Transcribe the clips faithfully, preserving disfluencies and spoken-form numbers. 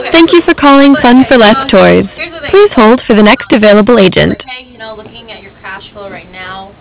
Thank you for calling Fun for Less Toys. Please hold for the next available agent. Okay, you know, looking at your cash flow right now,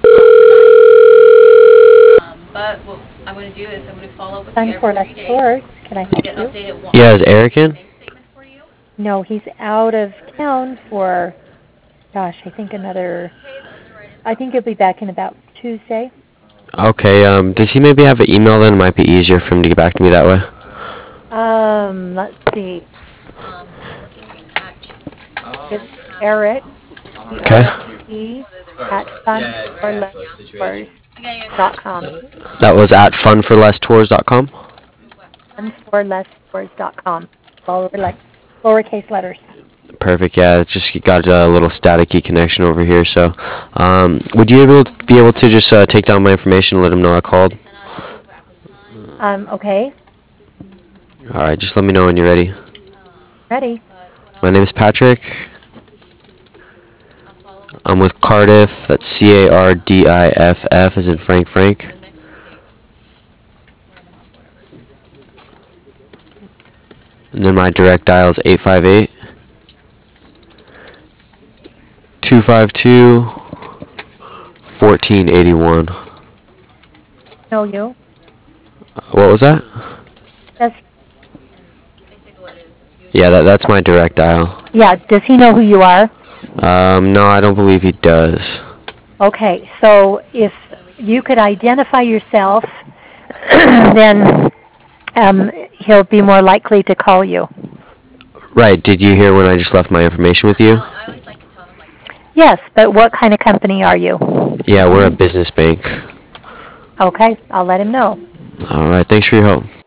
um, but what I'm going to do is I'm going to follow up with you Fun for every Less three days. Tours. Can I help Get you? updated one. Yeah, is Eric in? Bank statement for you. No, he's out of town for, gosh, I think another, I think he'll be back in about Tuesday. Okay, um, does he maybe have an email then? It might be easier for him to get back to me that way. Um, let's see. Um, looking at It's Eric, Okay. E at fun for less tours dot com. That was at fun for less tours dot com? fun for less tours dot com. Lower, like, lowercase letters. Perfect, yeah, it's just got a little staticky connection over here, so, um, would you able to be able to just, uh, take down my information and let him know I called? Um, okay, Alright, just let me know when you're ready. ready. My name is Patrick. I'm with Cardiff, that's C A R D I F F as in Frank Frank. And then my direct dial is eight five eight, two five two, one four eight one. Know you. What was that? Does, Yeah, that that's my direct dial. yeah, does he know who you are? Um, no, I don't believe he does. Okay, so if you could identify yourself, then um, he'll be more likely to call you. Right, did you hear when I just left my information with you? I always like to tell them, like, Yes, but what kind of company are you? Yeah, we're a business bank. Okay, I'll let him know. Alright, thanks for your help.